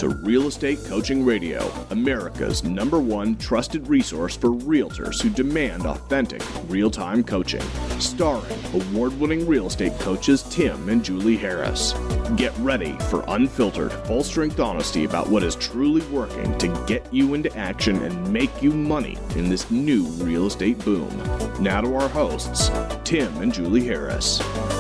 to Real Estate Coaching Radio, America's #1 trusted resource for realtors who demand authentic, real-time coaching. Starring award-winning real estate coaches Tim and Julie Harris. Get ready for unfiltered, full-strength honesty about what is truly working to get you into action and make you money in this new real estate boom. Now to our hosts, Tim and Julie Harris.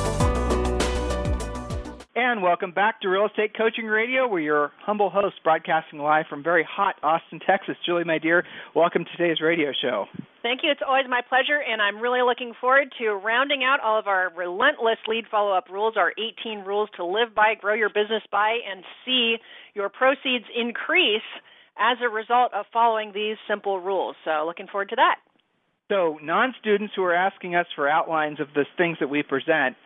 And welcome back to Real Estate Coaching Radio. We're your humble hosts broadcasting live from very hot Austin, Texas. Julie, my dear, welcome to today's radio show. Thank you. It's always my pleasure, and I'm really looking forward to rounding out all of our relentless lead follow-up rules, our 18 rules to live by, grow your business by, and see your proceeds increase as a result of following these simple rules. So looking forward to that. So non-students who are asking us for outlines of the things that we present,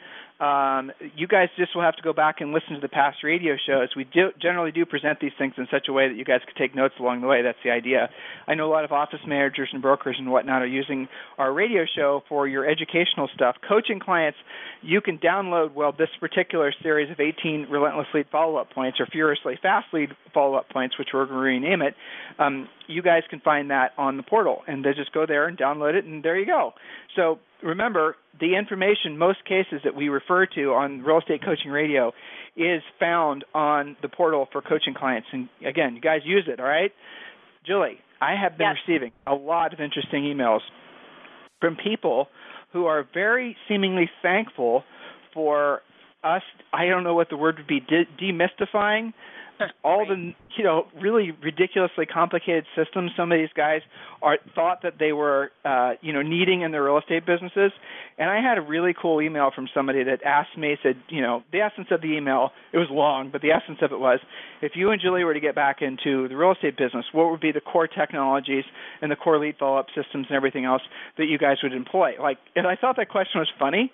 you guys just will have to go back and listen to the past radio shows. We generally do present these things in such a way that you guys could take notes along the way. That's the idea. I know a lot of office managers and brokers and whatnot are using our radio show for your educational stuff. Coaching clients, you can download, this particular series of 18 relentless lead follow-up points or furiously fast lead follow-up points, which we're going to rename it. You guys can find that on the portal, and they just go there and download it, and there you go. So remember, the information, most cases that we refer to on Real Estate Coaching Radio is found on the portal for coaching clients. And again, you guys use it, all right? Julie, I have been receiving a lot of interesting emails from people who are very seemingly thankful for us, I don't know what the word would be, demystifying all the really ridiculously complicated systems some of these guys thought that they were needing in their real estate businesses. And I had a really cool email from somebody that asked me, said, the essence of the email, it was long, but the essence of it was, if you and Julie were to get back into the real estate business, what would be the core technologies and the core lead follow-up systems and everything else that you guys would employ? And I thought that question was funny.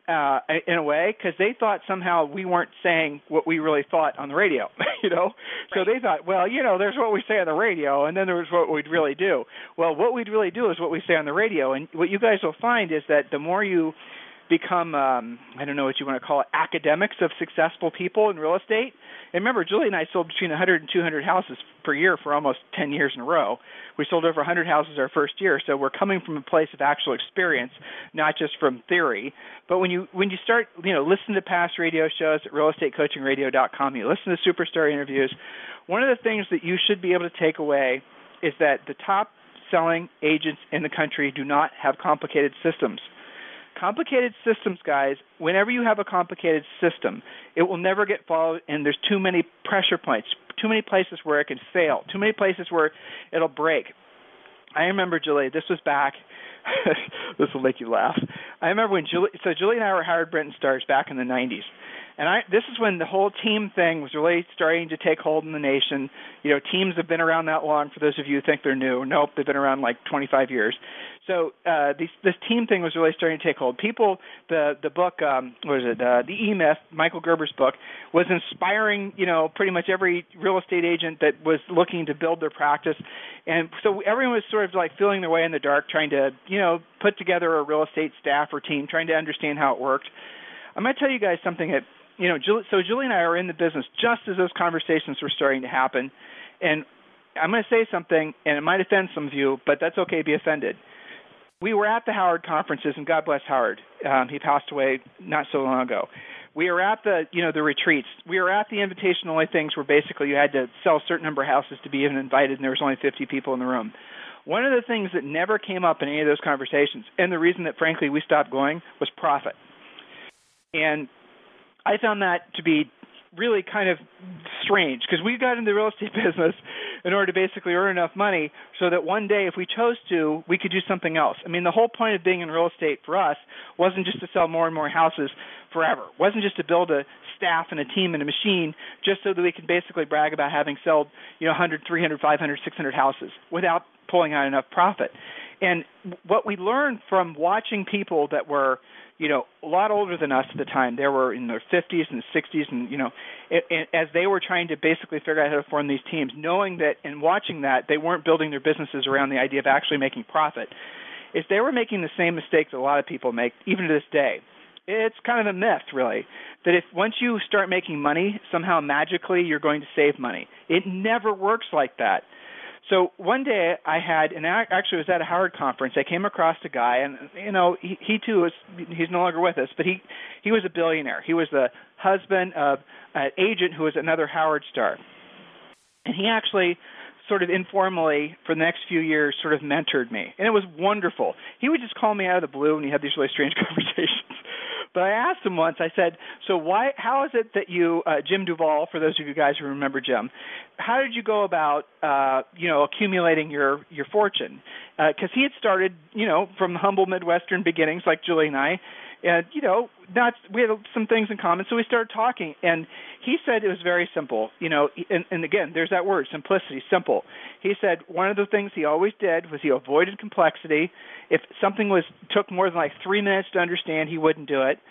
In a way, because they thought somehow we weren't saying what we really thought on the radio, So they thought, there's what we say on the radio, and then there's what we'd really do. Well, what we'd really do is what we say on the radio, and what you guys will find is that the more you become, I don't know what you want to call it, academics of successful people in real estate. And remember, Julie and I sold between 100 and 200 houses per year for almost 10 years in a row. We sold over 100 houses our first year, so we're coming from a place of actual experience, not just from theory. But when you start, listen to past radio shows at realestatecoachingradio.com, you listen to superstar interviews, one of the things that you should be able to take away is that the top selling agents in the country do not have complicated systems. Complicated systems, guys, whenever you have a complicated system, it will never get followed, and there's too many pressure points, too many places where it can fail, too many places where it'll break. I remember, Julie, this was back, this will make you laugh. I remember when Julie and I were Howard Brinton stars back in the 90s. And this is when the whole team thing was really starting to take hold in the nation. Teams have been around that long. For those of you who think they're new, nope, they've been around like 25 years. So this team thing was really starting to take hold. People, the book, The E-Myth, Michael Gerber's book, was inspiring, pretty much every real estate agent that was looking to build their practice. And so everyone was sort of like feeling their way in the dark, trying to, put together a real estate staff or team, trying to understand how it worked. I'm going to tell you guys something that, Julie and I are in the business just as those conversations were starting to happen. And I'm going to say something, and it might offend some of you, but that's okay, be offended. We were at the Howard conferences, and God bless Howard. He passed away not so long ago. We were at the retreats. We were at the invitation-only things where basically you had to sell a certain number of houses to be even invited, and there was only 50 people in the room. One of the things that never came up in any of those conversations, and the reason that, frankly, we stopped going, was profit. And I found that to be really kind of strange because we got into the real estate business in order to basically earn enough money so that one day, if we chose to, we could do something else. I mean, the whole point of being in real estate for us wasn't just to sell more and more houses forever. It wasn't just to build a staff and a team and a machine just so that we could basically brag about having sold 100, 300, 500, 600 houses without pulling out enough profit. And what we learned from watching people that were a lot older than us at the time, they were in their 50s and 60s, and, as they were trying to basically figure out how to form these teams, knowing that and watching that they weren't building their businesses around the idea of actually making profit, is they were making the same mistake that a lot of people make, even to this day, It's kind of a myth, really, that if once you start making money, somehow magically you're going to save money. It never works like that. So one day I had, and I actually was at a Howard conference, I came across a guy, and he too he's no longer with us, but he was a billionaire. He was the husband of an agent who was another Howard star. And he actually sort of informally for the next few years sort of mentored me. And it was wonderful. He would just call me out of the blue and he had these really strange conversations. But I asked him once, I said, so how is it that you, Jim Duvall, for those of you guys who remember Jim, how did you go about, accumulating your fortune? Because he had started, from humble Midwestern beginnings like Julie and I, and, we had some things in common, so we started talking. And he said it was very simple, and again, there's that word, simplicity, simple. He said one of the things he always did was he avoided complexity. If something took more than like 3 minutes to understand, he wouldn't do it.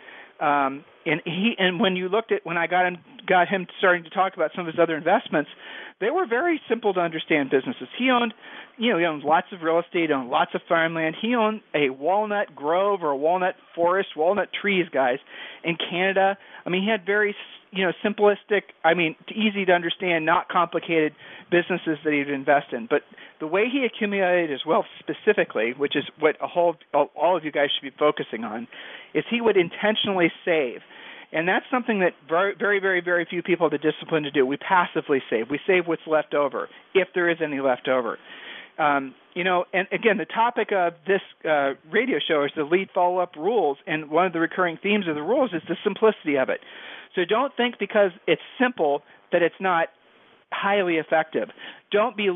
And when I got him starting to talk about some of his other investments, they were very simple to understand businesses. He owned lots of real estate, owned lots of farmland. He owned a walnut grove or a walnut forest, walnut trees, guys, in Canada. I mean, he had very, simplistic, easy to understand, not complicated businesses that he'd invest in. But the way he accumulated his wealth specifically, which is what all of you guys should be focusing on, is he would intentionally save. And that's something that very, very, very, very few people have the discipline to do. We passively save. We save what's left over, if there is any left over. And again, the topic of this radio show is the lead follow-up rules, and one of the recurring themes of the rules is the simplicity of it. So don't think because it's simple that it's not highly effective. Don't be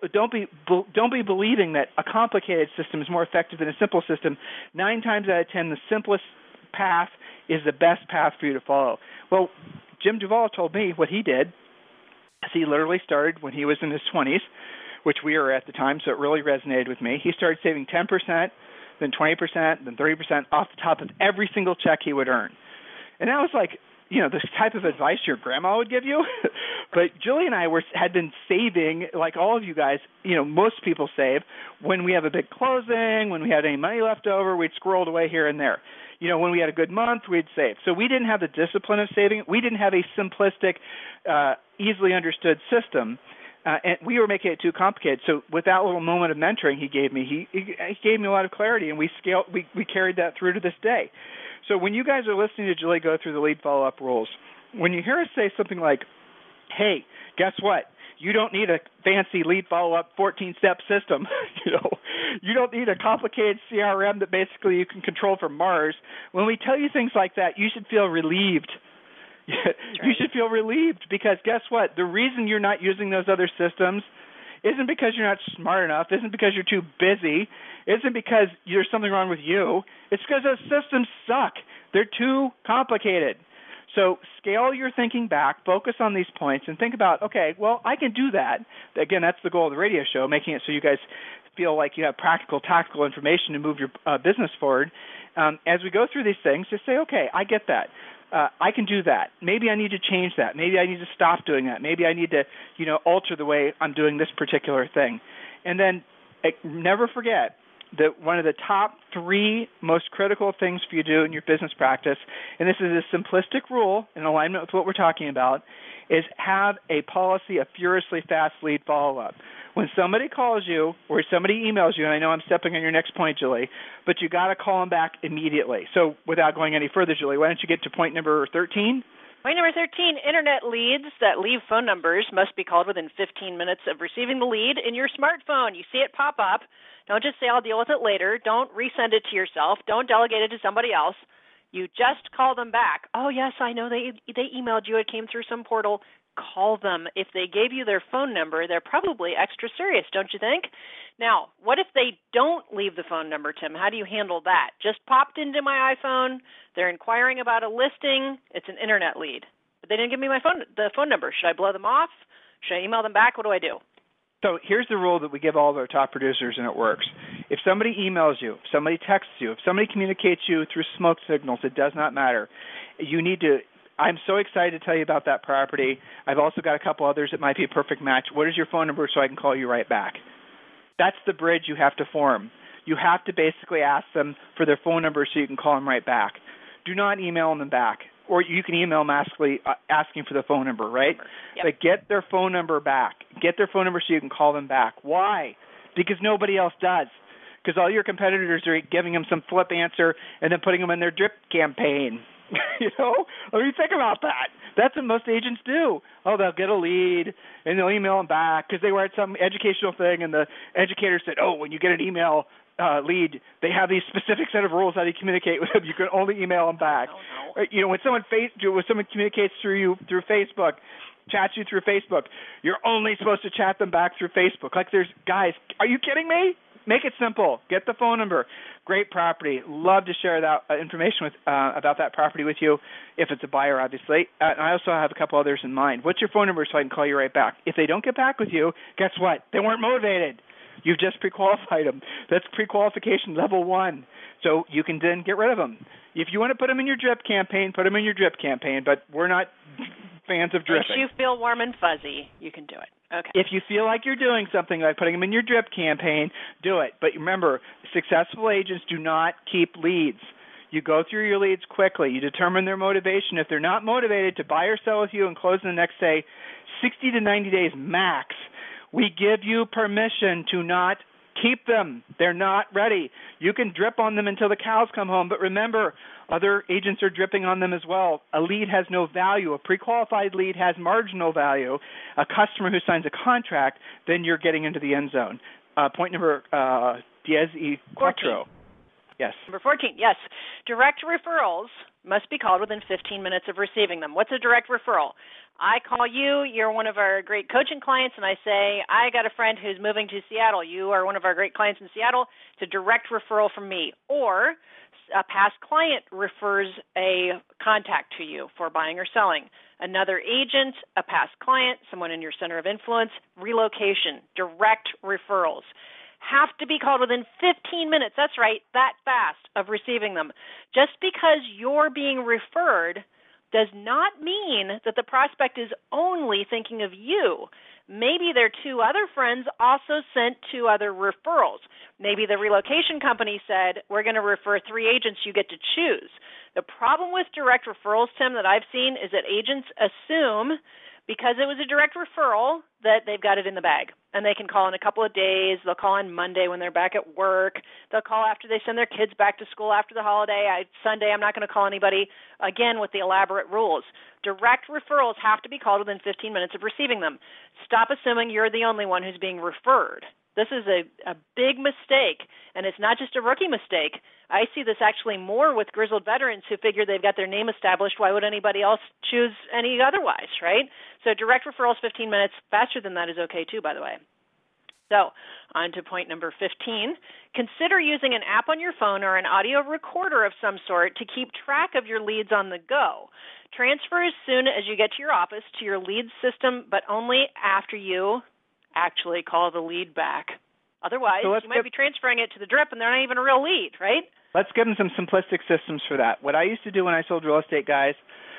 believing that a complicated system is more effective than a simple system. 9 times out of 10, the simplest path is the best path for you to follow. Well, Jim Duvall told me what he did is he literally started when he was in his 20s, which we were at the time, so it really resonated with me. He started saving 10%, then 20%, then 30% off the top of every single check he would earn. And that was like, the type of advice your grandma would give you. But Julie and I had been saving, like all of you guys, most people save. When we have a big closing, when we had any money left over, we'd squirrel away here and there. When we had a good month, we'd save. So we didn't have the discipline of saving. We didn't have a simplistic, easily understood system. And we were making it too complicated. So with that little moment of mentoring he gave me, he gave me a lot of clarity, and we carried that through to this day. So when you guys are listening to Julie go through the lead follow-up rules, when you hear us say something like, hey, guess what? You don't need a fancy lead follow-up 14-step system. You don't need a complicated CRM that basically you can control from Mars. When we tell you things like that, you should feel relieved. You should feel relieved because guess what? The reason you're not using those other systems isn't because you're not smart enough, isn't because you're too busy, isn't because there's something wrong with you. It's because those systems suck. They're too complicated. So scale your thinking back, focus on these points, and think about, okay, well, I can do that. Again, that's the goal of the radio show, making it so you guys feel like you have practical, tactical information to move your business forward. As we go through these things, just say, okay, I get that. I can do that. Maybe I need to change that. Maybe I need to stop doing that. Maybe I need to, alter the way I'm doing this particular thing. And then never forget that one of the top 3 most critical things for you to do in your business practice, and this is a simplistic rule in alignment with what we're talking about, is have a policy of furiously fast lead follow-up. When somebody calls you or somebody emails you, and I know I'm stepping on your next point, Julie, but you got to call them back immediately. So without going any further, Julie, why don't you get to point number 13? Point number 13, Internet leads that leave phone numbers must be called within 15 minutes of receiving the lead in your smartphone. You see it pop up. Don't just say, I'll deal with it later. Don't resend it to yourself. Don't delegate it to somebody else. You just call them back. Oh, yes, I know they emailed you. It came through some portal. Call them. If they gave you their phone number, they're probably extra serious, don't you think? Now, what if they don't leave the phone number, Tim? How do you handle that? Just popped into my iPhone. They're inquiring about a listing. It's an internet lead. But they didn't give me the phone number. Should I blow them off? Should I email them back? What do I do? So here's the rule that we give all of our top producers, and it works. If somebody emails you, if somebody texts you, if somebody communicates you through smoke signals, it does not matter. You need to – I'm so excited to tell you about that property. I've also got a couple others that might be a perfect match. What is your phone number so I can call you right back? That's the bridge you have to form. You have to basically ask them for their phone number so you can call them right back. do not email them back. Or you can email them asking for the phone number, right? Yep. But get their phone number back. Get their phone number so you can call them back. Why? Because nobody else does. Because all your competitors are giving them some flip answer and then putting them in their drip campaign. You know? I mean, think about that. That's what most agents do. Oh, they'll get a lead, and they'll email them back because they were at some educational thing, and the educator said, oh, when you get an email lead, they have these specific set of rules how to communicate with them. You can only email them back. Oh, no. You know, when someone communicates through you through Facebook, chats you through Facebook, you're only supposed to chat them back through Facebook. Like, guys, are you kidding me? Make it simple. Get the phone number. Great property. Love to share that information about that property with you if it's a buyer, obviously. I also have a couple others in mind. What's your phone number so I can call you right back? If they don't get back with you, guess what? They weren't motivated. You've just pre-qualified them. That's pre-qualification level 1. So you can then get rid of them. If you want to put them in your drip campaign, put them in your drip campaign, but we're not fans of dripping. If you feel warm and fuzzy, you can do it. Okay. If you feel like you're doing something like putting them in your drip campaign, do it. But remember, successful agents do not keep leads. You go through your leads quickly. You determine their motivation. If they're not motivated to buy or sell with you and close in the next, say, 60 to 90 days max, we give you permission to not keep them. They're not ready. You can drip on them until the cows come home, but remember, other agents are dripping on them as well. A lead has no value. A pre-qualified lead has marginal value. A customer who signs a contract, then you're getting into the end zone. Point number Diaz y Cuatro. Yes. Number 14, yes. Direct referrals must be called within 15 minutes of receiving them. What's a direct referral? I call you, you're one of our great coaching clients, and I say, I got a friend who's moving to Seattle. You are one of our great clients in Seattle. It's a direct referral from me. Or a past client refers a contact to you for buying or selling. Another agent, a past client, someone in your center of influence, relocation, direct referrals. Have to be called within 15 minutes, that's right, that fast, of receiving them. Just because you're being referred does not mean that the prospect is only thinking of you. Maybe their 2 other friends also sent 2 other referrals. Maybe the relocation company said, we're going to refer 3 agents, you get to choose. The problem with direct referrals, Tim, that I've seen is that agents assume because it was a direct referral that they've got it in the bag. And they can call in a couple of days. They'll call on Monday when they're back at work. They'll call after they send their kids back to school after the holiday. Sunday, I'm not going to call anybody, again, with the elaborate rules. Direct referrals have to be called within 15 minutes of receiving them. Stop assuming you're the only one who's being referred. This is a big mistake, and it's not just a rookie mistake. I see this actually more with grizzled veterans who figure they've got their name established. Why would anybody else choose any otherwise, right? So direct referrals, 15 minutes. Faster than that is okay, too, by the way. So on to point number 15. Consider using an app on your phone or an audio recorder of some sort to keep track of your leads on the go. Transfer as soon as you get to your office to your lead system, but only after you actually call the lead back. Otherwise, you might be transferring it to the drip, and they're not even a real lead, right? Let's give them some simplistic systems for that. What I used to do when I sold real estate, guys,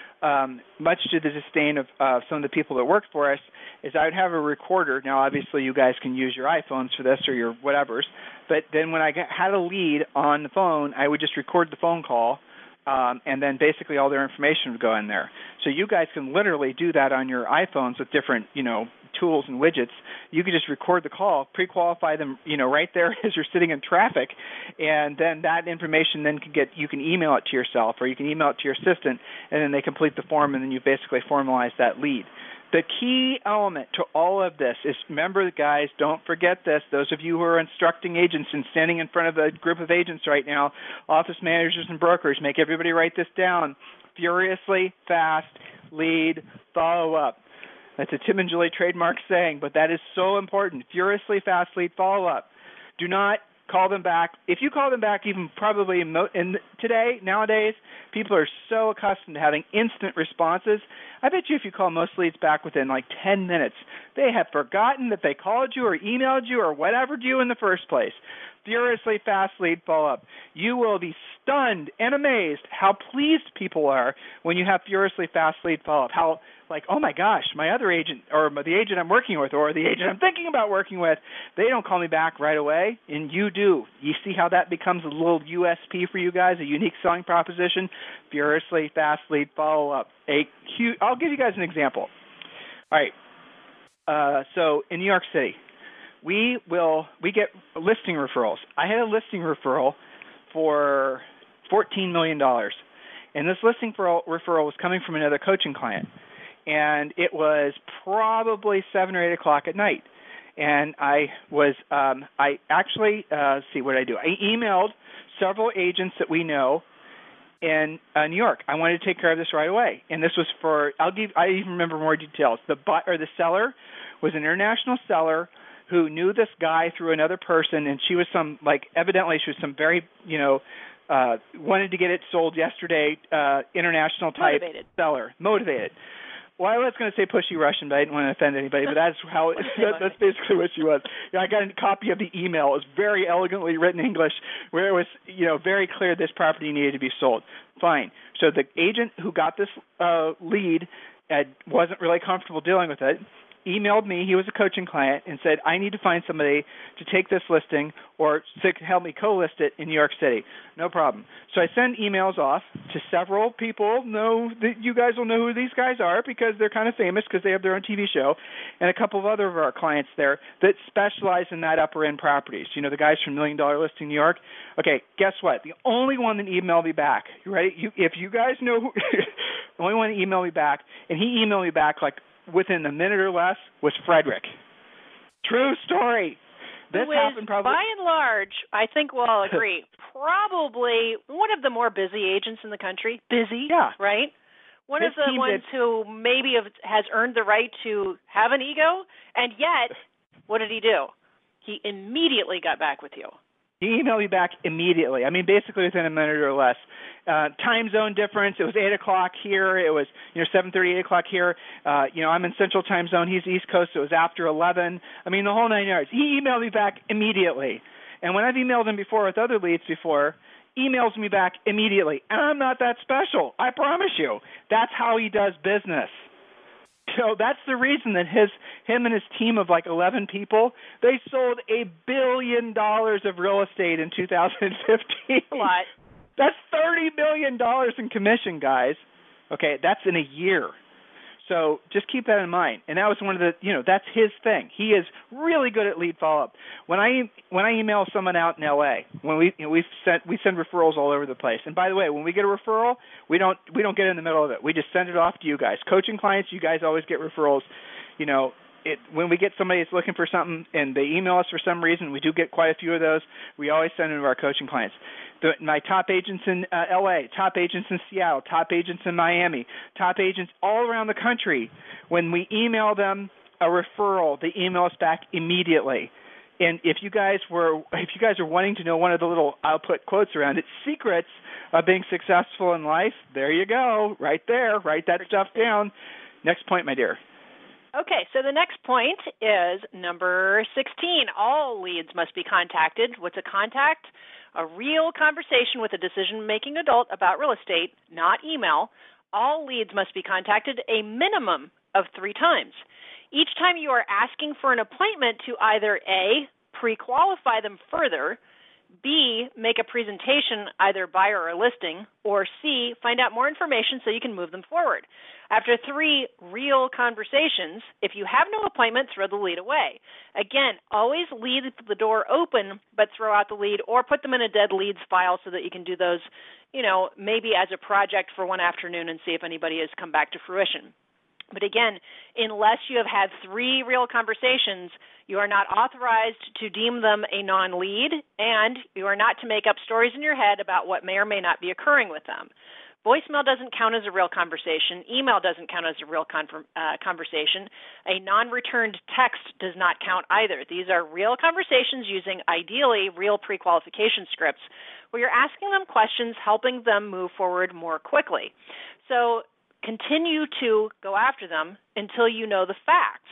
much to the disdain of some of the people that worked for us, is I would have a recorder. Now, obviously, you guys can use your iPhones for this or your whatevers, but then when I had a lead on the phone, I would just record the phone call, and then basically all their information would go in there. So you guys can literally do that on your iPhones with different, tools and widgets. You could just record the call, pre-qualify them, right there as you're sitting in traffic, and then that information then you can email it to yourself or you can email it to your assistant, and then they complete the form, and then you basically formalize that lead. The key element to all of this is, remember, guys, don't forget this. Those of you who are instructing agents and standing in front of a group of agents right now, office managers and brokers, make everybody write this down. Furiously fast lead follow-up. That's a Tim and Julie trademark saying, but that is so important. Furiously fast lead follow-up. Do not call them back. If you call them back, even probably nowadays, people are so accustomed to having instant responses. I bet you if you call most leads back within like 10 minutes, they have forgotten that they called you or emailed you or whatever you in the first place. Furiously fast lead follow-up. You will be stunned and amazed how pleased people are when you have furiously fast lead follow-up, how like, oh my gosh, my other agent or the agent I'm working with or the agent I'm thinking about working with, they don't call me back right away, and you do. You see how that becomes a little USP for you guys, a unique selling proposition? Furiously fast lead follow-up. I'll give you guys an example. All right. So in New York City, we get listing referrals. I had a listing referral for $14 million. And this listing referral was coming from another coaching client. And it was probably 7 or 8 o'clock at night. And I emailed several agents that we know in New York. I wanted to take care of this right away. And this was I even remember more details. The seller was an international seller who knew this guy through another person, and she was evidently she was some very, wanted to get it sold yesterday, international type seller, motivated. Well, I was going to say pushy Russian, but I didn't want to offend anybody, but that's that's basically what she was. I got a copy of the email. It was very elegantly written English where it was, very clear this property needed to be sold. Fine. So the agent who got this lead wasn't really comfortable dealing with it, emailed me, he was a coaching client, and said, I need to find somebody to take this listing or to help me co-list it in New York City. No problem. So I send emails off to several people. You guys will know who these guys are because they're kind of famous because they have their own TV show, and a couple of other of our clients there that specialize in that upper-end properties. The guys from $1 Million Listing New York. Okay, guess what? The only one that emailed me back, you ready? If you guys know who, the only one that emailed me back, and he emailed me back within a minute or less, was Frederick. True story. This happened probably. By and large, I think we'll all agree, probably one of the more busy agents in the country. Busy, yeah. Right? One of the ones who maybe has earned the right to have an ego, and yet, what did he do? He immediately got back with you. He emailed me back immediately. I mean, basically within a minute or less. Time zone difference. It was 8 o'clock here. It was 7:30, 8 o'clock here. I'm in Central Time Zone. He's East Coast. So it was after 11. I mean, the whole 9 yards. He emailed me back immediately. And when I've emailed him before with other leads before, emails me back immediately. And I'm not that special. I promise you. That's how he does business. So that's the reason that him and his team of 11 people, they sold $1 billion of real estate in 2015. A lot. That's $30 million in commission, guys. Okay, that's in a year. So just keep that in mind. And that was one of the, that's his thing. He is really good at lead follow-up. When I email someone out in LA, when we send referrals all over the place. And by the way, when we get a referral, we don't get in the middle of it. We just send it off to you guys. Coaching clients, you guys always get referrals. When we get somebody that's looking for something and they email us for some reason, we do get quite a few of those. We always send them to our coaching clients. My top agents in L.A., top agents in Seattle, top agents in Miami, top agents all around the country, when we email them a referral, they email us back immediately. And if you guys are wanting to know one of the little, I'll put quotes around it, secrets of being successful in life, there you go, right there. Write that stuff down. Next point, my dear. Okay, so the next point is number 16. All leads must be contacted. What's a contact? A real conversation with a decision-making adult about real estate, not email. All leads must be contacted a minimum of 3 times. Each time you are asking for an appointment to either A, pre-qualify them further, B, make a presentation, either buyer or listing, or C, find out more information so you can move them forward. After 3 real conversations, if you have no appointment, throw the lead away. Again, always leave the door open, but throw out the lead or put them in a dead leads file so that you can do those, maybe as a project for one afternoon and see if anybody has come back to fruition. But again, unless you have had 3 real conversations, you are not authorized to deem them a non-lead, and you are not to make up stories in your head about what may or may not be occurring with them. Voicemail doesn't count as a real conversation. Email doesn't count as a real conversation. A non-returned text does not count either. These are real conversations using, ideally, real pre-qualification scripts where you're asking them questions, helping them move forward more quickly. So continue to go after them until you know the facts.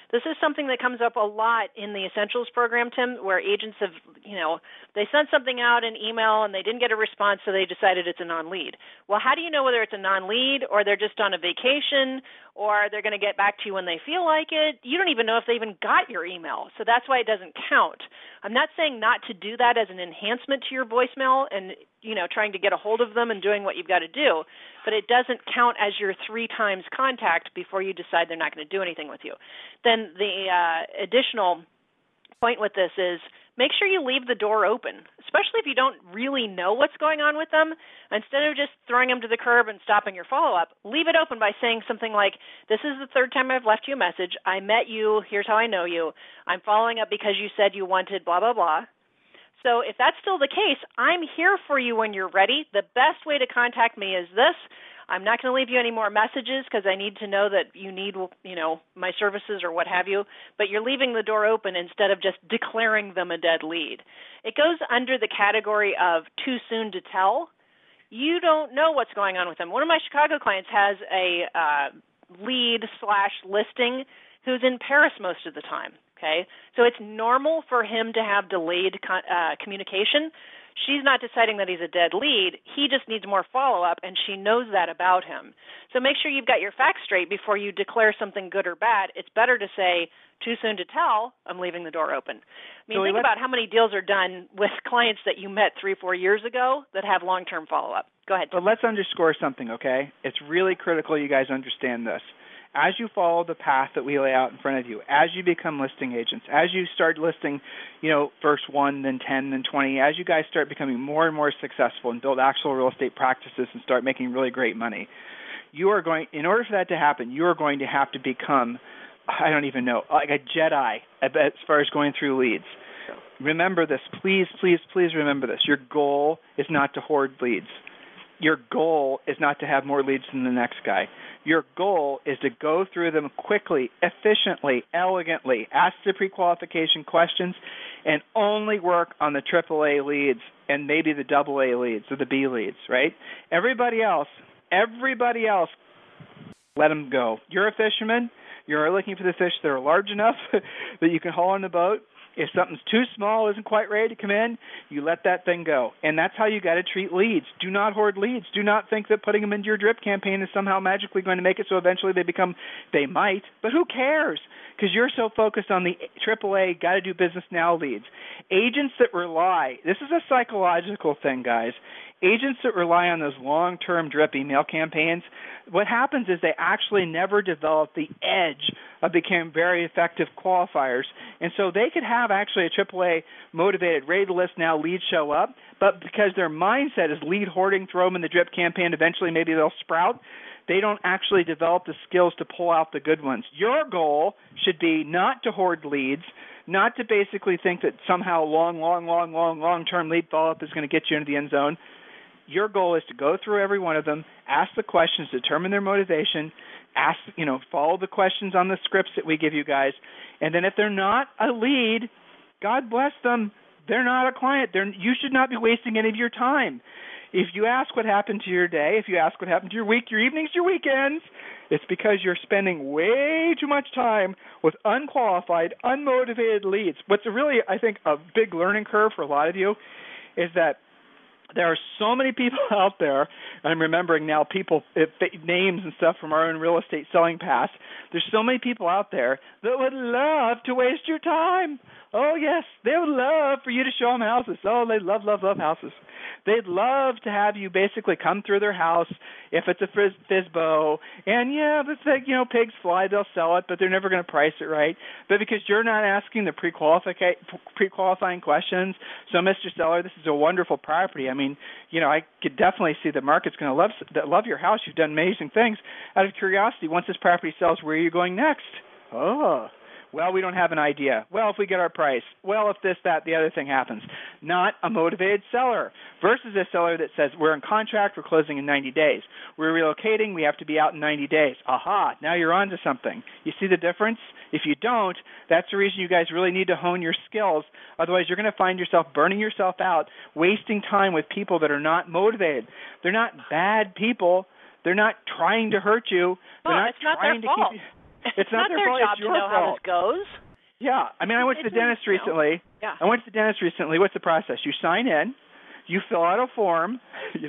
This is something that comes up a lot in the Essentials program, Tim, where agents have, they sent something out in email and they didn't get a response, so they decided it's a non-lead. Well, how do you know whether it's a non-lead or they're just on a vacation or they're going to get back to you when they feel like it? You don't even know if they even got your email, so that's why it doesn't count. I'm not saying not to do that as an enhancement to your voicemail and, trying to get a hold of them and doing what you've got to do, but it doesn't count as your 3 times contact before you decide they're not going to do anything with you. Then the additional point with this is make sure you leave the door open, especially if you don't really know what's going on with them. Instead of just throwing them to the curb and stopping your follow-up, leave it open by saying something like, this is the 3rd time I've left you a message. I met you. Here's how I know you. I'm following up because you said you wanted blah, blah, blah. So if that's still the case, I'm here for you when you're ready. The best way to contact me is this. I'm not going to leave you any more messages because I need to know that you need, my services or what have you, but you're leaving the door open instead of just declaring them a dead lead. It goes under the category of too soon to tell. You don't know what's going on with them. One of my Chicago clients has a lead/listing who's in Paris most of the time. Okay, so it's normal for him to have delayed communication. She's not deciding that he's a dead lead. He just needs more follow-up, and she knows that about him. So make sure you've got your facts straight before you declare something good or bad. It's better to say, too soon to tell, I'm leaving the door open. Think about how many deals are done with clients that you met 3-4 years ago that have long-term follow-up. Go ahead, Tim. But let's underscore something, okay? It's really critical you guys understand this. As you follow the path that we lay out in front of you, as you become listing agents, as you start listing, first 1, then 10, then 20, as you guys start becoming more and more successful and build actual real estate practices and start making really great money, in order for that to happen, you are going to have to become, I don't even know, like a Jedi as far as going through leads. Remember this. Please, please, please remember this. Your goal is not to hoard leads. Your goal is not to have more leads than the next guy. Your goal is to go through them quickly, efficiently, elegantly, ask the pre-qualification questions, and only work on the AAA leads and maybe the AA leads or the B leads, right? Everybody else, let them go. You're a fisherman. You're looking for the fish that are large enough that you can haul on the boat. If something's too small, isn't quite ready to come in, you let that thing go. And that's how you got to treat leads. Do not hoard leads. Do not think that putting them into your drip campaign is somehow magically going to make it so eventually they might. But who cares? Because you're so focused on the AAA, got to do business now leads. Agents that rely, this is a psychological thing, guys. Agents that rely on those long-term drip email campaigns, what happens is they actually never develop the edge of becoming very effective qualifiers. And so they could have actually a AAA motivated, ready to list now leads show up, but because their mindset is lead hoarding, throw them in the drip campaign, eventually maybe they'll sprout, they don't actually develop the skills to pull out the good ones. Your goal should be not to hoard leads, not to basically think that somehow long-term lead follow-up is going to get you into the end zone. Your goal is to go through every one of them, ask the questions, determine their motivation, follow the questions on the scripts that we give you guys, and then if they're not a lead, God bless them, they're not a client. You should not be wasting any of your time. If you ask what happened to your day, if you ask what happened to your week, your evenings, your weekends, it's because you're spending way too much time with unqualified, unmotivated leads. What's really, I think, a big learning curve for a lot of you is that there are so many people out there, and I'm remembering now names and stuff from our own real estate selling past. There's so many people out there that would love to waste your time. Oh, yes, they would love for you to show them houses. Oh, they love houses. They'd love to have you basically come through their house if it's a FSBO. And, pigs fly, they'll sell it, but they're never going to price it right. But because you're not asking the pre-qualifying questions, so, Mr. Seller, this is a wonderful property. I could definitely see the market's going to love your house. You've done amazing things. Out of curiosity, once this property sells, where are you going next? Oh, well, we don't have an idea. Well, if we get our price. Well, if this, that, the other thing happens. Not a motivated seller versus a seller that says, we're in contract, we're closing in 90 days. We're relocating, we have to be out in 90 days. Aha, now you're on to something. You see the difference? If you don't, that's the reason you guys really need to hone your skills. Otherwise, you're going to find yourself burning yourself out, wasting time with people that are not motivated. They're not bad people. They're not trying to hurt you. They're not it's not trying their fault. It's not their fault. job it's your to know fault. how this goes. Yeah. I mean, I went to the dentist recently. Yeah. I went to the dentist recently. What's the process? You sign in, you fill out a form,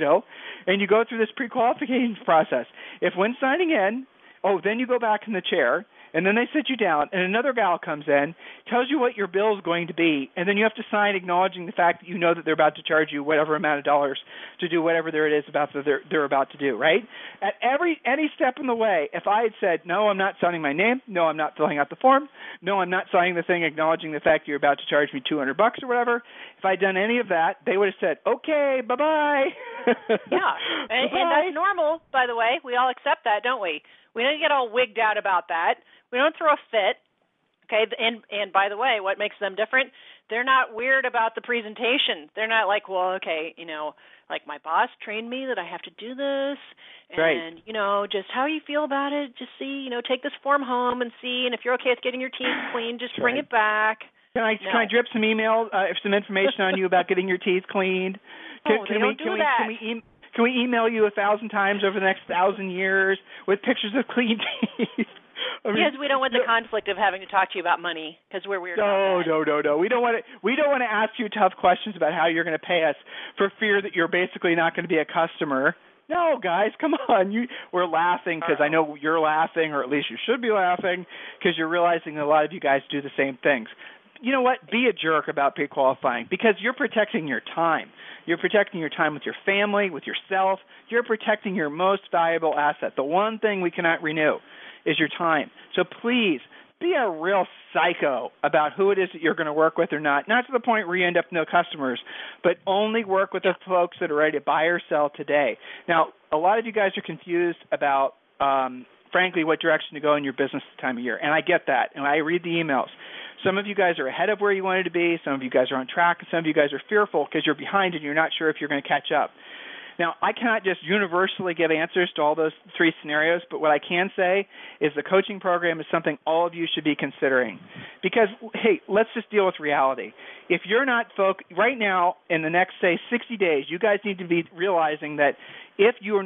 and you go through this pre-qualification process. If when signing in, then you go back in the chair, and then they sit you down, and another gal comes in, tells you what your bill is going to be, and then you have to sign acknowledging the fact that you know that they're about to charge you whatever amount of dollars to do whatever there it is about that they're about to do, right? At any step in the way, if I had said, no, I'm not signing my name, no, I'm not filling out the form, no, I'm not signing the thing acknowledging the fact you're about to charge me $200 or whatever, if I'd done any of that, they would have said, okay, bye-bye. Yeah, and that's normal, by the way. We all accept that, don't we? We don't get all wigged out about that. We don't throw a fit. Okay, and by the way, what makes them different? They're not weird about the presentation. They're not like, well, okay, like my boss trained me that I have to do this, and right. Just how you feel about it. Just see, take this form home and see, and if you're okay with getting your teeth cleaned, just bring it back. Can I drip some some information on you about getting your teeth cleaned? They don't do that. Can we email you 1,000 times over the next 1,000 years with pictures of clean teeth? Because we don't want the conflict of having to talk to you about money because we're weird about that. No. We don't want to ask you tough questions about how you're going to pay us for fear that you're basically not going to be a customer. No, guys, come on. We're laughing because I know you're laughing, or at least you should be laughing because you're realizing that a lot of you guys do the same things. You know what? Be a jerk about pre-qualifying because you're protecting your time. You're protecting your time with your family, with yourself. You're protecting your most valuable asset. The one thing we cannot renew is your time. So please be a real psycho about who it is that you're going to work with or not to the point where you end up with no customers, but only work with the folks that are ready to buy or sell today. Now, a lot of you guys are confused about, frankly, what direction to go in your business this time of year, and I get that, and I read the emails. Some of you guys are ahead of where you wanted to be. Some of you guys are on track, and some of you guys are fearful because you're behind and you're not sure if you're going to catch up. Now, I cannot just universally give answers to all those three scenarios, but what I can say is the coaching program is something all of you should be considering. Because, hey, let's just deal with reality. If you're not right now in the next, say, 60 days, you guys need to be realizing that if you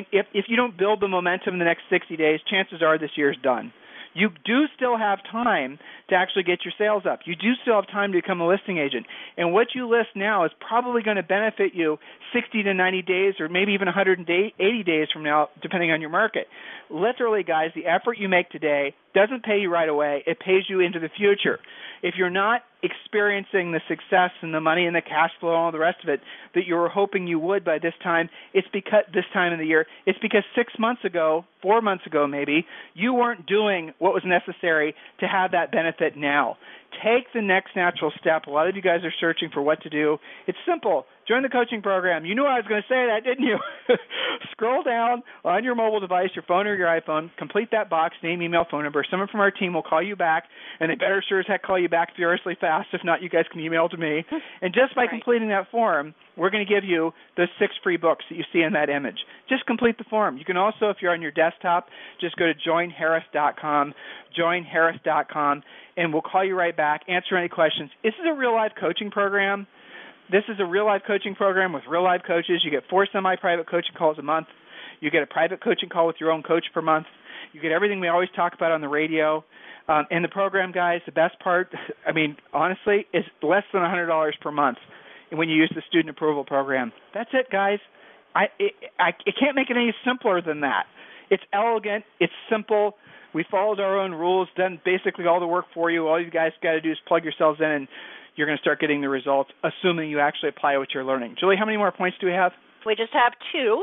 don't build the momentum in the next 60 days, chances are this year's done. You do still have time to actually get your sales up. You do still have time to become a listing agent. And what you list now is probably going to benefit you 60 to 90 days or maybe even 180 days from now, depending on your market. Literally, guys, the effort you make today doesn't pay you right away. It pays you into the future. If you're not experiencing the success and the money and the cash flow and all the rest of it that you were hoping you would by this time, it's because this time of the year, it's because 6 months ago, 4 months ago maybe, you weren't doing what was necessary to have that benefit now. Take the next natural step. A lot of you guys are searching for what to do. It's simple. Join the coaching program. You knew I was going to say that, didn't you? Scroll down on your mobile device, your phone or your iPhone, complete that box, name, email, phone number. Someone from our team will call you back, and they better sure as heck call you back furiously fast. If not, you guys can email to me. And just by completing that form, we're going to give you the 6 free books that you see in that image. Just complete the form. You can also, if you're on your desktop, just go to joinharris.com, joinharris.com, and we'll call you right back, answer any questions. This is a real-life coaching program. This is a real-life coaching program with real-life coaches. You get 4 semi-private coaching calls a month. You get a private coaching call with your own coach per month. You get everything we always talk about on the radio. And the program, guys, the best part, I mean, honestly, is less than $100 per month when you use the student approval program. That's it, guys. I can't make it any simpler than that. It's elegant. It's simple. We followed our own rules, done basically all the work for you. All you guys got to do is plug yourselves in, and you're going to start getting the results, assuming you actually apply what you're learning. Julie, how many more points do we have? We just have 2.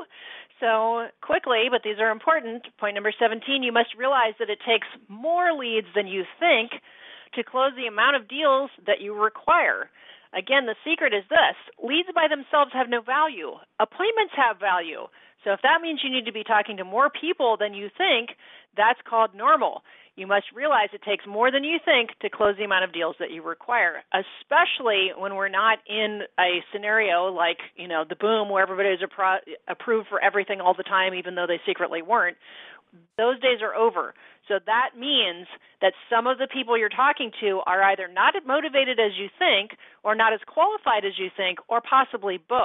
So quickly, but these are important. Point number 17, you must realize that it takes more leads than you think to close the amount of deals that you require. Again, the secret is this. Leads by themselves have no value. Appointments have value. So if that means you need to be talking to more people than you think, that's called normal. You must realize it takes more than you think to close the amount of deals that you require, especially when we're not in a scenario like, the boom where everybody is approved for everything all the time, even though they secretly weren't. Those days are over. So that means that some of the people you're talking to are either not as motivated as you think or not as qualified as you think or possibly both.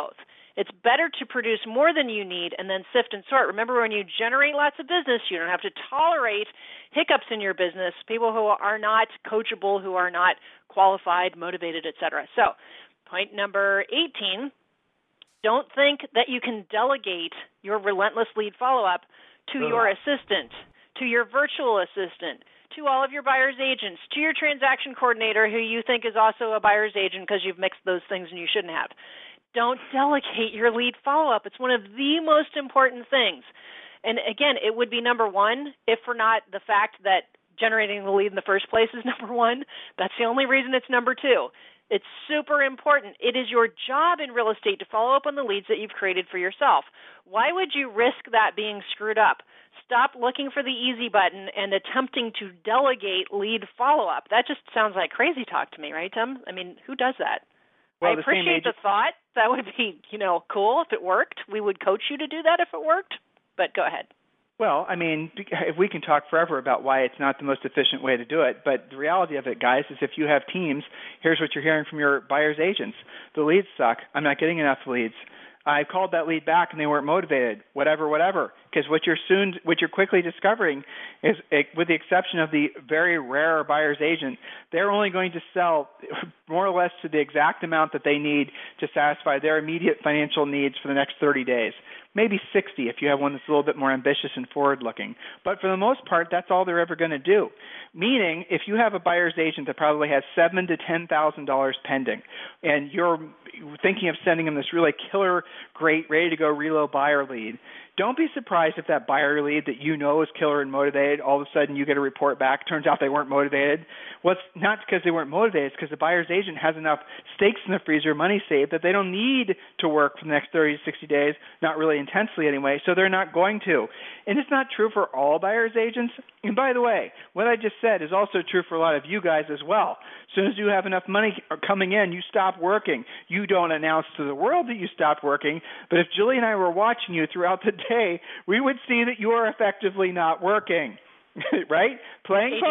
It's better to produce more than you need and then sift and sort. Remember, when you generate lots of business, you don't have to tolerate hiccups in your business, people who are not coachable, who are not qualified, motivated, etc. So, point number 18, don't think that you can delegate your relentless lead follow-up to your assistant, to your virtual assistant, to all of your buyer's agents, to your transaction coordinator who you think is also a buyer's agent because you've mixed those things and you shouldn't have. Don't delegate your lead follow-up. It's one of the most important things. And again, it would be number one, if for not the fact that generating the lead in the first place is number one. That's the only reason it's number two. It's super important. It is your job in real estate to follow up on the leads that you've created for yourself. Why would you risk that being screwed up? Stop looking for the easy button and attempting to delegate lead follow-up. That just sounds like crazy talk to me, right, Tim? I mean, who does that? Well, I appreciate the thought. That would be, cool if it worked. We would coach you to do that if it worked, but go ahead. Well, I mean, if we can talk forever about why it's not the most efficient way to do it, but the reality of it, guys, is if you have teams, here's what you're hearing from your buyer's agents. The leads suck. I'm not getting enough leads. I called that lead back and they weren't motivated, whatever. Because what you're quickly discovering is, with the exception of the very rare buyer's agent, they're only going to sell more or less to the exact amount that they need to satisfy their immediate financial needs for the next 30 days. Maybe 60 if you have one that's a little bit more ambitious and forward-looking. But for the most part, that's all they're ever going to do. Meaning, if you have a buyer's agent that probably has $7,000 to $10,000 pending, and you're thinking of sending them this really killer, great, ready-to-go reload buyer lead, don't be surprised if that buyer lead that you know is killer and motivated, all of a sudden you get a report back, turns out they weren't motivated. Well, it's not because they weren't motivated, it's because the buyer's agent has enough steaks in the freezer, money saved, that they don't need to work for the next 30 to 60 days, not really intensely anyway, so they're not going to. And it's not true for all buyer's agents. And by the way, what I just said is also true for a lot of you guys as well. As soon as you have enough money coming in, you stop working. You don't announce to the world that you stopped working, but if Julie and I were watching you throughout the day, we would see that you are effectively not working, right? Playing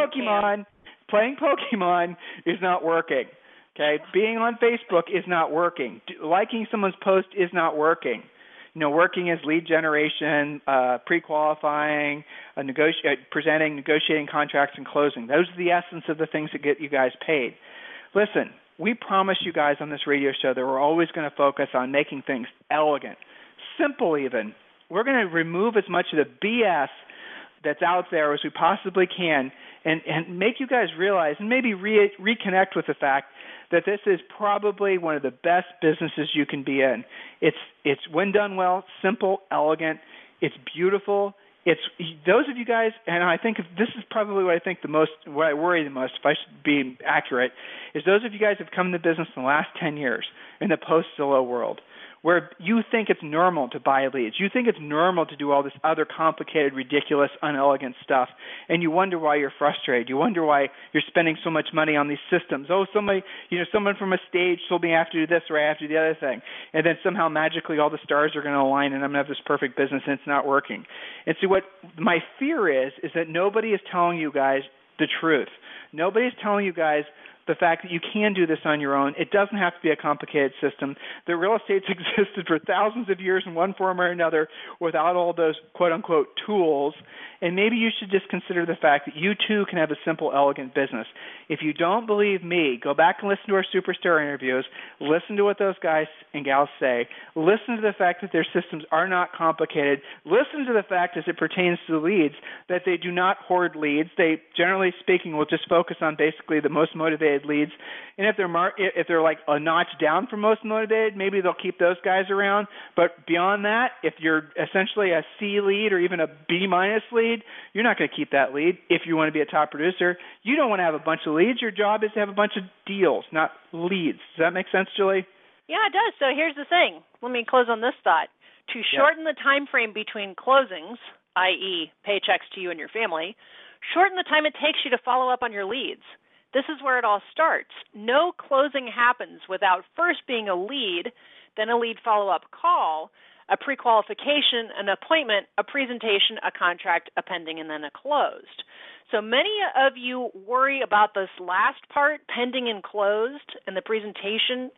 Pokemon is not working, okay? Being on Facebook is not working. Liking someone's post is not working. Working as lead generation, pre-qualifying, presenting, negotiating contracts, and closing. Those are the essence of the things that get you guys paid. Listen, we promise you guys on this radio show that we're always going to focus on making things elegant, simple even. We're going to remove as much of the BS that's out there as we possibly can and make you guys realize and maybe reconnect with the fact that this is probably one of the best businesses you can be in. It's when done well, simple, elegant. It's beautiful. It's those of you guys, and I think this is probably what I worry the most, if I should be accurate, is those of you guys who have come into business in the last 10 years in the post-Zillow world, where you think it's normal to buy leads. You think it's normal to do all this other complicated, ridiculous, unelegant stuff, and you wonder why you're frustrated. You wonder why you're spending so much money on these systems. Oh, someone from a stage told me I have to do this or I have to do the other thing, and then somehow magically all the stars are going to align and I'm going to have this perfect business and it's not working. And so what my fear is that nobody is telling you guys the truth. Nobody is telling you guys the fact that you can do this on your own. It doesn't have to be a complicated system. The real estate's existed for thousands of years in one form or another without all those quote-unquote tools, and maybe you should just consider the fact that you too can have a simple, elegant business. If you don't believe me, go back and listen to our superstar interviews, listen to what those guys and gals say, listen to the fact that their systems are not complicated, listen to the fact as it pertains to the leads that they do not hoard leads. They, generally speaking, will just focus on basically the most motivated leads, and if they're like a notch down from most motivated, maybe they'll keep those guys around. But beyond that, if you're essentially a C lead or even a B minus lead, you're not going to keep that lead. If you want to be a top producer, you don't want to have a bunch of leads. Your job is to have a bunch of deals, not leads. Does that make sense, Julie? Yeah, it does. So here's the thing. Let me close on this thought. To shorten the time frame between closings, i.e. paychecks to you and your family, shorten the time it takes you to follow up on your leads. This is where it all starts. No closing happens without first being a lead, then a lead follow-up call, a pre-qualification, an appointment, a presentation, a contract, a pending, and then a closed. So many of you worry about this last part, pending and closed, and the presentation.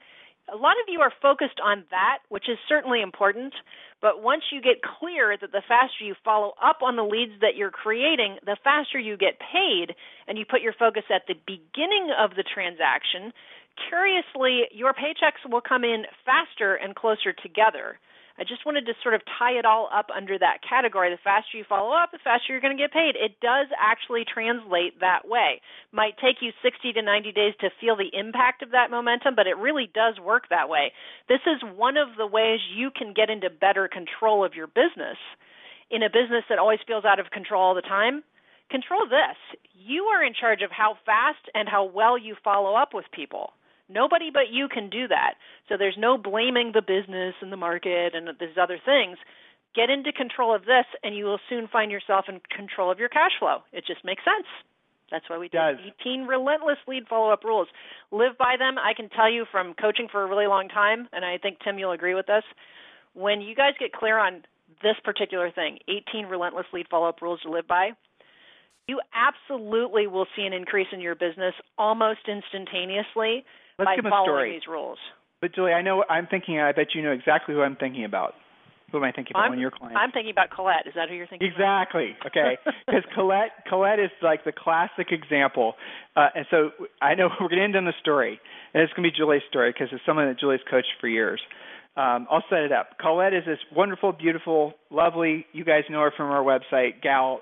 a lot of you are focused on that, which is certainly important, but once you get clear that the faster you follow up on the leads that you're creating, the faster you get paid, and you put your focus at the beginning of the transaction, curiously, your paychecks will come in faster and closer together. I just wanted to sort of tie it all up under that category. The faster you follow up, the faster you're going to get paid. It does actually translate that way. Might take you 60 to 90 days to feel the impact of that momentum, but it really does work that way. This is one of the ways you can get into better control of your business. In a business that always feels out of control all the time, control this. You are in charge of how fast and how well you follow up with people. Nobody but you can do that. So there's no blaming the business and the market and these other things. Get into control of this, and you will soon find yourself in control of your cash flow. It just makes sense. That's why we did 18 relentless lead follow-up rules. Live by them. I can tell you from coaching for a really long time, and I think, Tim, you'll agree with this, when you guys get clear on this particular thing, 18 relentless lead follow-up rules to live by, you absolutely will see an increase in your business almost instantaneously by following these rules. But Julie, I bet you know exactly who I'm thinking about. Who am I thinking about? One of your clients. I'm thinking about Colette. Is that who you're thinking exactly. About? Exactly. Okay. Because Colette is like the classic example. And so I know we're going to end on the story. And it's going to be Julie's story because it's someone that Julie's coached for years. I'll set it up. Colette is this wonderful, beautiful, lovely, you guys know her from our website, gal,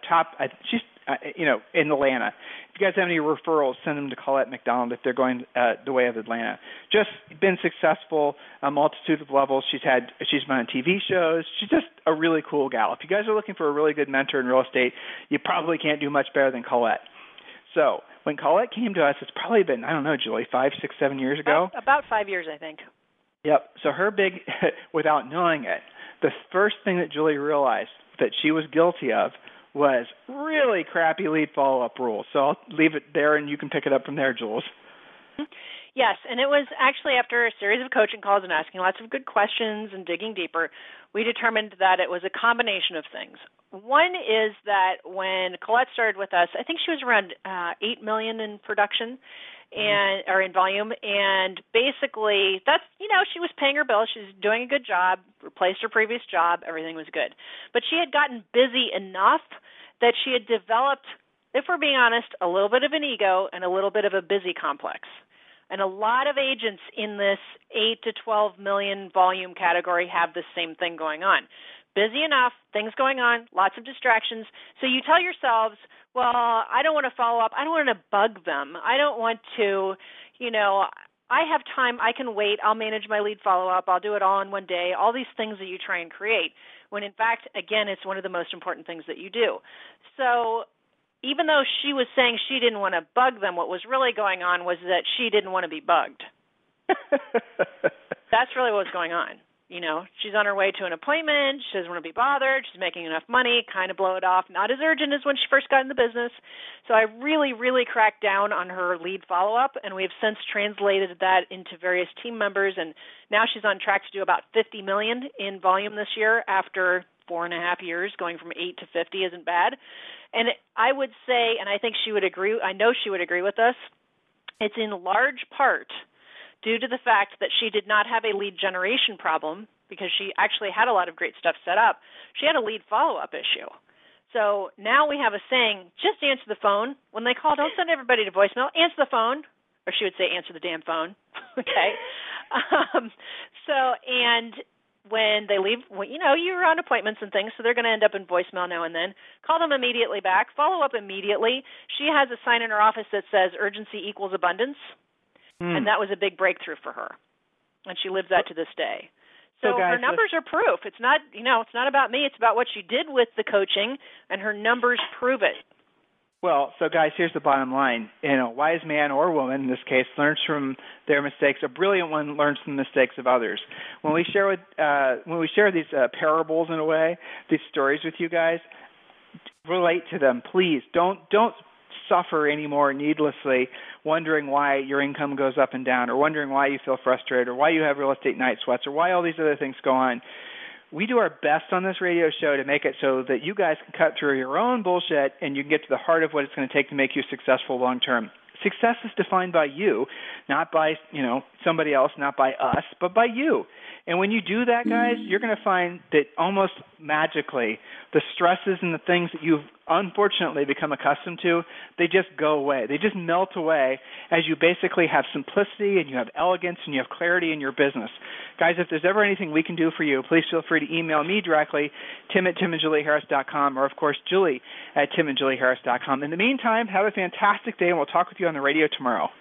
she's in Atlanta. If you guys have any referrals, send them to Colette McDonald if they're going the way of Atlanta. Just been successful, a multitude of levels. She's been on TV shows. She's just a really cool gal. If you guys are looking for a really good mentor in real estate, you probably can't do much better than Colette. So when Colette came to us, it's probably been, I don't know, Julie, 5, 6, 7 years ago? About 5 years, I think. Yep. So her big, without knowing it, the first thing that Julie realized that she was guilty of was really crappy lead follow-up rules. So I'll leave it there, and you can pick it up from there, Jules. Yes, and it was actually after a series of coaching calls and asking lots of good questions and digging deeper, we determined that it was a combination of things. One is that when Colette started with us, I think she was around $8 million in production or in volume, and basically that's, she was paying her bills, she was doing a good job, replaced her previous job, everything was good. But she had gotten busy enough that she had developed, if we're being honest, a little bit of an ego and a little bit of a busy complex. And a lot of agents in this 8 to 12 million volume category have the same thing going on. Busy enough, things going on, lots of distractions. So you tell yourselves, well, I don't want to follow up. I don't want to bug them. I don't want to, I have time. I can wait. I'll manage my lead follow-up. I'll do it all in one day. All these things that you try and create, when in fact, again, it's one of the most important things that you do. So even though she was saying she didn't want to bug them, what was really going on was that she didn't want to be bugged. That's really what was going on. She's on her way to an appointment. She doesn't want to be bothered. She's making enough money, kind of blow it off. Not as urgent as when she first got in the business. So I really, really cracked down on her lead follow-up, and we've since translated that into various team members, and now she's on track to do about $50 million in volume this year after 4.5 years. Going from 8 to 50 isn't bad. And I would say, and I think she would agree, I know she would agree with us, it's in large part due to the fact that she did not have a lead generation problem because she actually had a lot of great stuff set up. She had a lead follow-up issue. So now we have a saying, just answer the phone. When they call, don't send everybody to voicemail. Answer the phone. Or she would say, answer the damn phone. Okay. And when they leave, you're on appointments and things, so they're going to end up in voicemail now and then. Call them immediately back. Follow up immediately. She has a sign in her office that says urgency equals abundance. And that was a big breakthrough for her, and she lives that to this day. So guys, her numbers are proof. It's not, it's not about me. It's about what she did with the coaching, and her numbers prove it. Well, so guys, here's the bottom line. A wise man or woman, in this case, learns from their mistakes. A brilliant one learns from the mistakes of others. When we share these parables in a way, these stories with you guys, relate to them, please. Don't suffer anymore needlessly, wondering why your income goes up and down, or wondering why you feel frustrated, or why you have real estate night sweats, or why all these other things go on. We do our best on this radio show to make it so that you guys can cut through your own bullshit and you can get to the heart of what it's going to take to make you successful long term. Success is defined by you, not by, somebody else, not by us, but by you. And when you do that, guys, you're going to find that almost magically the stresses and the things that you've unfortunately become accustomed to, they just go away. They just melt away as you basically have simplicity and you have elegance and you have clarity in your business. Guys, if there's ever anything we can do for you, please feel free to email me directly, tim@timandjulieharris.com, or, of course, julie@timandjulieharris.com. In the meantime, have a fantastic day, and we'll talk with you on the radio tomorrow.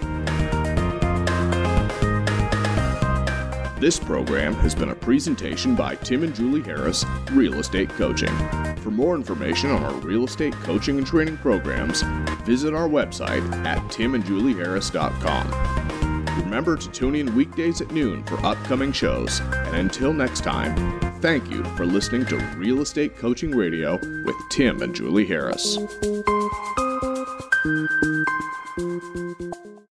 This program has been a presentation by Tim and Julie Harris, Real Estate Coaching. For more information on our real estate coaching and training programs, visit our website at timandjulieharris.com. Remember to tune in weekdays at noon for upcoming shows. And until next time, thank you for listening to Real Estate Coaching Radio with Tim and Julie Harris.